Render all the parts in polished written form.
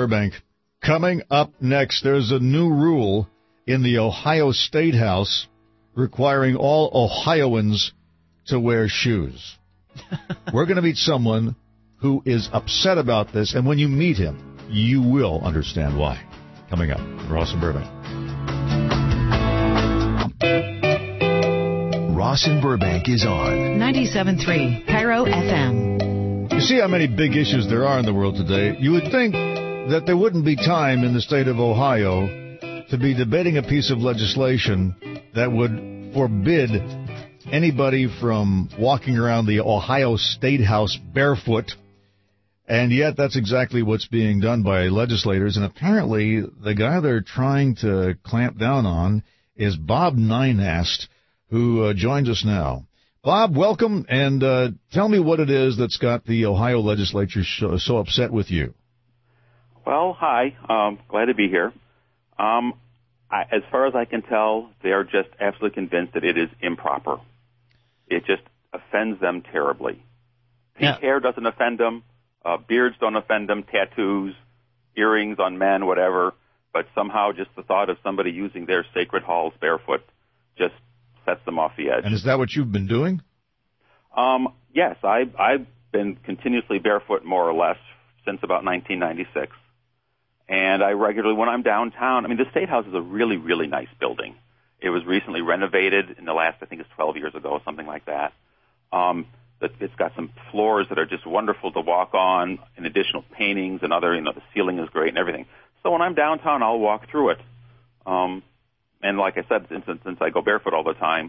Burbank. Coming up next, there's a new rule in the Ohio State House requiring all Ohioans to wear shoes. We're going to meet someone who is upset about this, and when you meet him, you will understand why. Coming up, Ross and Burbank. Ross and Burbank is on 97.3 Pyro FM. You see how many big issues there are in the world today. You would think that there wouldn't be time in the state of Ohio to be debating a piece of legislation that would forbid anybody from walking around the Ohio State House barefoot. And yet that's exactly what's being done by legislators. And apparently the guy they're trying to clamp down on is Bob Ninast, who joins us now. Bob, welcome, and tell me what it is that's got the Ohio legislature so upset with you. Well, hi. Glad to be here. As far as I can tell, they are just absolutely convinced that it is improper. It just offends them terribly. Pink hair doesn't offend them. Beards don't offend them. Tattoos, earrings on men, whatever. But somehow just the thought of somebody using their sacred halls barefoot just sets them off the edge. And is that what you've been doing? Yes, I've been continuously barefoot more or less since about 1996. And I regularly, when I'm downtown, I mean, the State House is a really, really nice building. It was recently renovated in the last, I think it's 12 years ago, something like that. It's got some floors that are just wonderful to walk on, and additional paintings and other, the ceiling is great and everything. So when I'm downtown, I'll walk through it. And like I said, since I go barefoot all the time,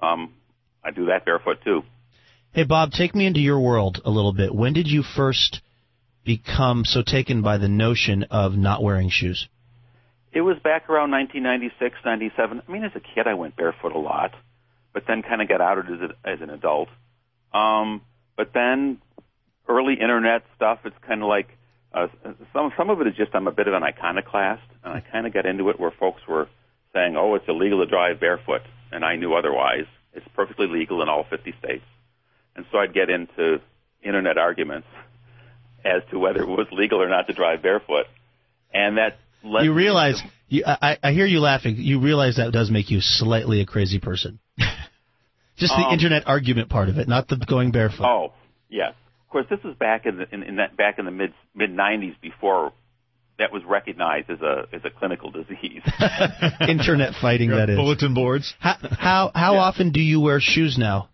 I do that barefoot too. Hey, Bob, take me into your world a little bit. When did you first become so taken by the notion of not wearing shoes? It was back around 1996, 97. I mean, as a kid, I went barefoot a lot, but then kind of got out of it as an adult. But then early internet stuff, it's kind of like some of it is just I'm a bit of an iconoclast, and I kind of got into it where folks were saying, oh, it's illegal to drive barefoot, and I knew otherwise. It's perfectly legal in all 50 states. And so I'd get into internet arguments as to whether it was legal or not to drive barefoot. And that led You realize, I hear you laughing, you realize that does make you slightly a crazy person. Just the internet argument part of it, not the going barefoot. Oh, yes. Of course, this was back in the mid 90s before that was recognized as a clinical disease. Internet fighting, that is. Bulletin boards. How often do you wear shoes now?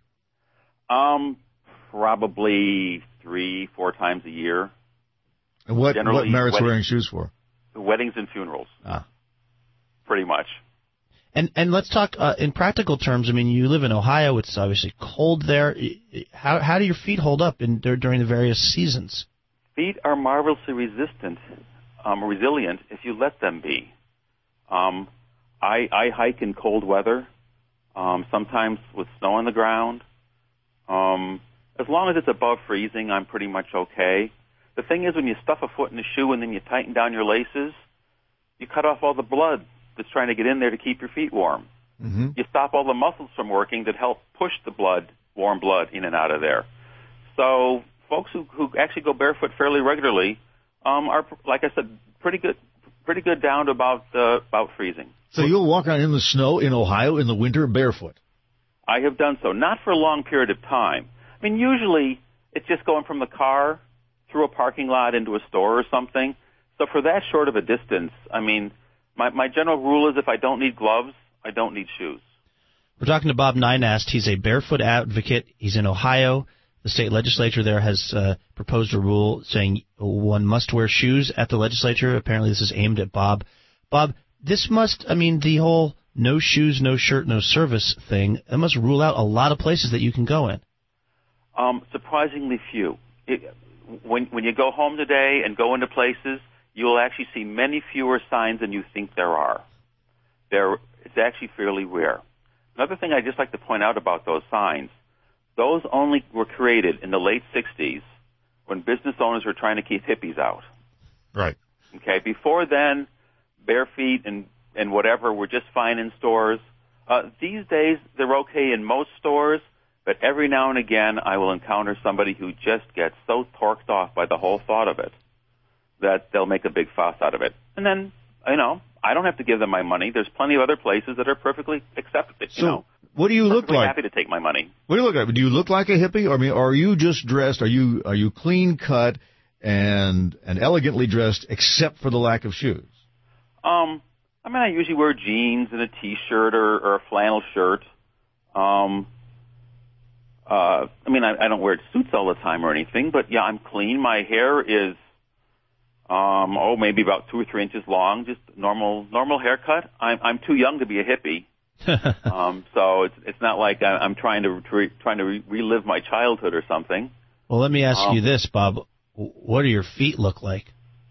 Probably 3-4 times a year. And what merits wearing shoes for? Weddings and funerals. Pretty much. And let's talk in practical terms. I mean, you live in Ohio. It's obviously cold there. How do your feet hold up during the various seasons? Feet are marvelously resilient if you let them be. I hike in cold weather, sometimes with snow on the ground. As long as it's above freezing, I'm pretty much okay. The thing is, when you stuff a foot in a shoe and then you tighten down your laces, you cut off all the blood that's trying to get in there to keep your feet warm. Mm-hmm. You stop all the muscles from working that help push the warm blood, in and out of there. So folks who actually go barefoot fairly regularly are, like I said, pretty good down to about freezing. So you'll walk around in the snow in Ohio in the winter barefoot? I have done so, not for a long period of time. I mean, usually it's just going from the car through a parking lot into a store or something. So for that short of a distance, I mean, my general rule is if I don't need gloves, I don't need shoes. We're talking to Bob Ninast. He's a barefoot advocate. He's in Ohio. The state legislature there has proposed a rule saying one must wear shoes at the legislature. Apparently this is aimed at Bob. Bob, the whole no shoes, no shirt, no service thing, that must rule out a lot of places that you can go in. Surprisingly few. When you go home today and go into places, you will actually see many fewer signs than you think there are. It's actually fairly rare. Another thing I'd just like to point out about those signs, those only were created in the late 60s when business owners were trying to keep hippies out. Right. Okay, before then, bare feet and whatever were just fine in stores. These days, they're okay in most stores, but every now and again, I will encounter somebody who just gets so torqued off by the whole thought of it that they'll make a big fuss out of it. And then, I don't have to give them my money. There's plenty of other places that are perfectly accepted. So, what do you look like? Happy to take my money. What do you look like? Do you look like a hippie? I mean, are you just dressed? Are you clean cut and elegantly dressed, except for the lack of shoes? I usually wear jeans and a T-shirt or a flannel shirt. I don't wear suits all the time or anything, but yeah, I'm clean. My hair is, maybe about 2 or 3 inches long, just normal haircut. I'm too young to be a hippie. So it's not like I'm trying to relive my childhood or something. Well, let me ask you this, Bob. What do your feet look like?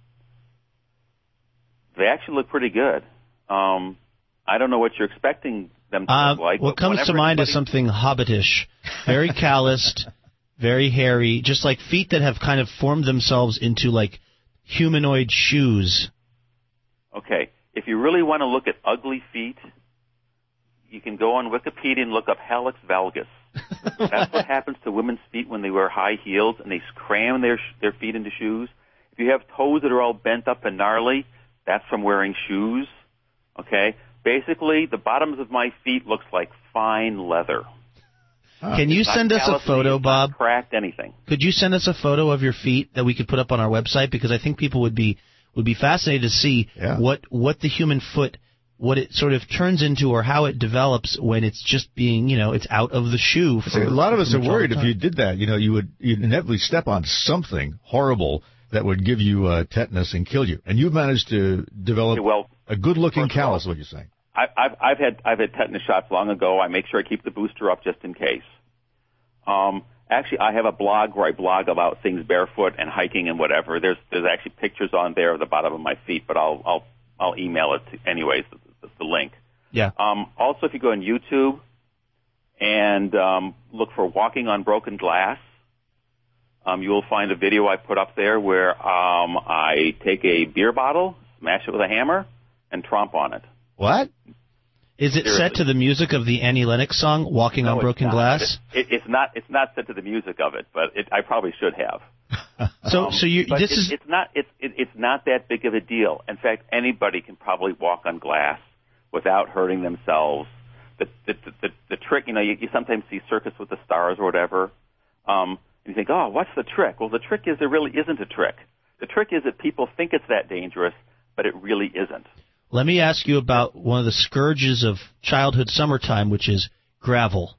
They actually look pretty good. I don't know what you're expecting them to look like. What comes to mind is something hobbitish, very calloused, very hairy, just like feet that have kind of formed themselves into like humanoid shoes. Okay, if you really want to look at ugly feet, you can go on Wikipedia and look up hallux valgus. That's what happens to women's feet when they wear high heels and they cram their feet into shoes. If you have toes that are all bent up and gnarly, that's from wearing shoes. Okay? Basically, the bottoms of my feet looks like fine leather. Can you send us a photo, Bob? Not cracked anything. Could you send us a photo of your feet that we could put up on our website? Because I think people would be fascinated to see what the human foot, what it sort of turns into or how it develops when it's just being, it's out of the shoe. A lot of us are worried if you did that, you'd inevitably step on something horrible that would give you tetanus and kill you. And you've managed to develop a good-looking callus, what you're saying. I've had tetanus shots long ago. I make sure I keep the booster up just in case. Actually, I have a blog where I blog about things barefoot and hiking and whatever. There's actually pictures on there of the bottom of my feet, but I'll email it to, anyways, the link. Yeah. Also, if you go on YouTube and look for Walking on Broken Glass, you will find a video I put up there where I take a beer bottle, smash it with a hammer, and tromp on it. What? Is it set to the music of the Annie Lennox song "Walking on Broken Glass"? It's not set to the music of it, but I probably should have. It's not that big of a deal. In fact, anybody can probably walk on glass without hurting themselves. The trick, you sometimes see Circus with the Stars or whatever, and you think, oh, what's the trick? Well, the trick is there really isn't a trick. The trick is that people think it's that dangerous, but it really isn't. Let me ask you about one of the scourges of childhood summertime, which is gravel.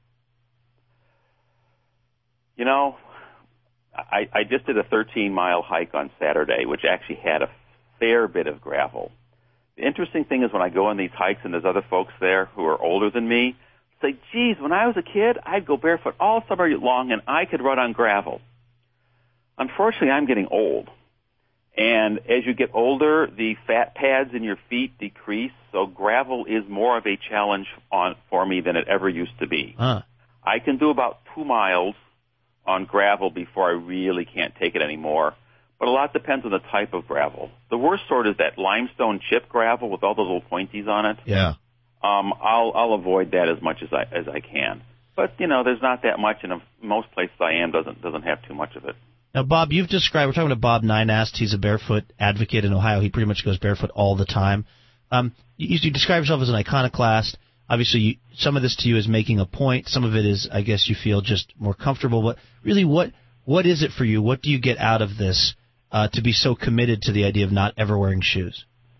I just did a 13-mile hike on Saturday, which actually had a fair bit of gravel. The interesting thing is when I go on these hikes and there's other folks there who are older than me, say, geez, when I was a kid, I'd go barefoot all summer long and I could run on gravel. Unfortunately, I'm getting old. And as you get older, the fat pads in your feet decrease, so gravel is more of a challenge for me than it ever used to be. I can do about 2 miles on gravel before I really can't take it anymore. But a lot depends on the type of gravel. The worst sort is that limestone chip gravel with all the little pointies on it. Yeah. I'll avoid that as much as I can. But there's not that much, and most places I am doesn't have too much of it. Now, Bob, we're talking to Bob Ninast. He's a barefoot advocate in Ohio. He pretty much goes barefoot all the time. You describe yourself as an iconoclast. Obviously, some of this to you is making a point. Some of it is, I guess, you feel just more comfortable. But really, what is it for you? What do you get out of this to be so committed to the idea of not ever wearing shoes?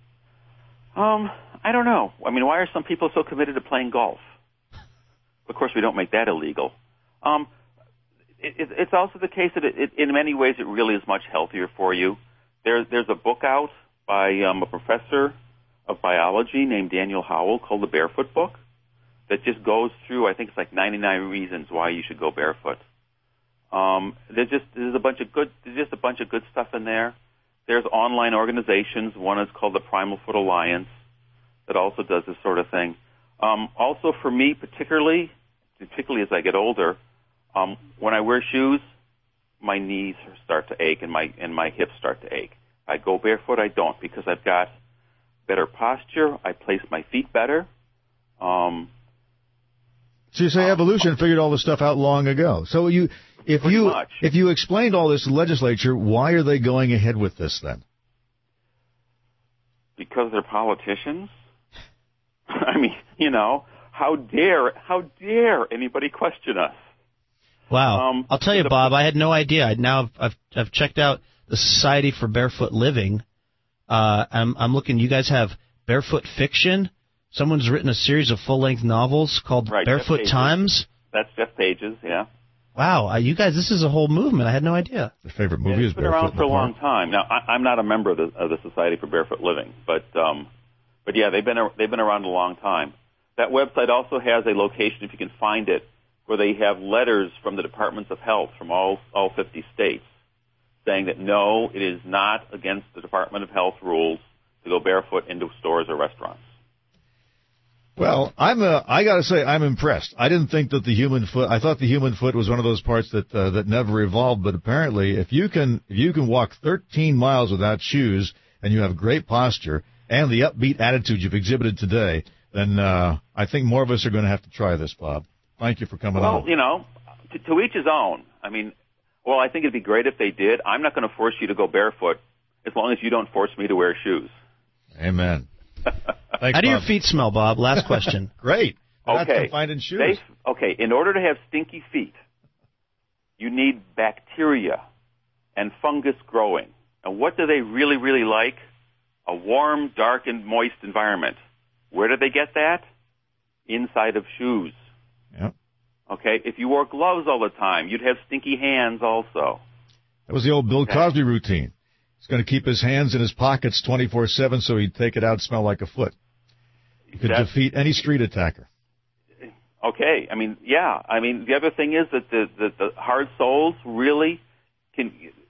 I don't know. I mean, why are some people so committed to playing golf? Of course, we don't make that illegal. It's also the case that in many ways it really is much healthier for you. There's a book out by a professor of biology named Daniel Howell called The Barefoot Book that just goes through, I think it's like 99 reasons why you should go barefoot. There's a bunch of good stuff in there. There's online organizations. One is called the Primal Foot Alliance that also does this sort of thing. Also for me, particularly as I get older, when I wear shoes, my knees start to ache and my hips start to ache. I go barefoot, I don't, because I've got better posture. I place my feet better. So you say evolution figured all this stuff out long ago. So if you explained all this to the legislature, why are they going ahead with this then? because they're politicians? I mean, you know, how dare anybody question us? Wow. I'll tell you, Bob, I had no idea. Now I've checked out the Society for Barefoot Living. I'm looking. You guys have Barefoot Fiction. Someone's written a series of full-length novels called Barefoot Times. That's Jeff Pages, yeah. Wow, you guys, this is a whole movement. I had no idea. Your favorite movie is Barefoot. It's been around for a long time. Now, I'm not a member of the Society for Barefoot Living, but yeah, they've been around a long time. That website also has a location, if you can find it, where they have letters from the Departments of Health from all 50 states saying that no, it is not against the Department of Health rules to go barefoot into stores or restaurants. Well, I got to say, I'm impressed. I didn't think that the human foot, I thought the human foot was one of those parts that never evolved, but apparently if you can walk 13 miles without shoes and you have great posture and the upbeat attitude you've exhibited today, then I think more of us are going to have to try this, Bob. Thank you for coming on. Well, you know, to each his own. I mean, well, I think it'd be great if they did. I'm not going to force you to go barefoot as long as you don't force me to wear shoes. Amen. Thanks, How do your Bob. feet smell, Bob? Last question. Great. They're not Okay. confined in shoes. In order to have stinky feet, you need bacteria and fungus growing. And what do they really, really like? A warm, dark, and moist environment. Where do they get that? Inside of shoes. Yep. Okay? If you wore gloves all the time, you'd have stinky hands also. That was the old Bill Cosby routine. He's going to keep his hands in his pockets 24/7 so he'd take it out and smell like a foot. He could defeat any street attacker. Okay. I mean, yeah. I mean, the other thing is that the hard soles really can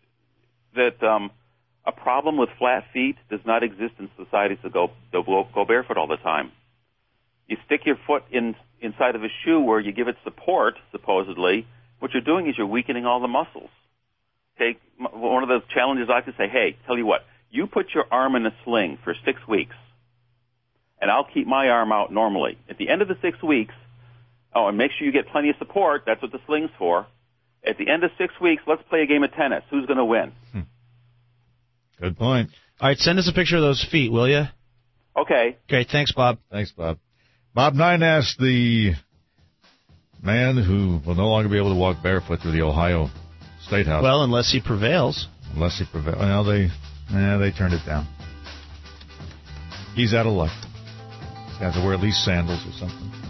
a problem with flat feet does not exist in societies that go barefoot all the time. You stick your foot inside of a shoe where you give it support, supposedly. What you're doing is you're weakening all the muscles. Okay, one of the challenges I could say, hey, tell you what, you put your arm in a sling for 6 weeks, and I'll keep my arm out normally. At the end of the 6 weeks, and make sure you get plenty of support. That's what the sling's for. At the end of 6 weeks, let's play a game of tennis. Who's going to win? Good point. All right, send us a picture of those feet, will you? Okay. Great, thanks, Bob. Thanks, Bob. Bob Nynast, the man who will no longer be able to walk barefoot through the Ohio State House. Well, unless he prevails. Unless he prevails. Well, they turned it down. He's out of luck. He's got to wear at least sandals or something.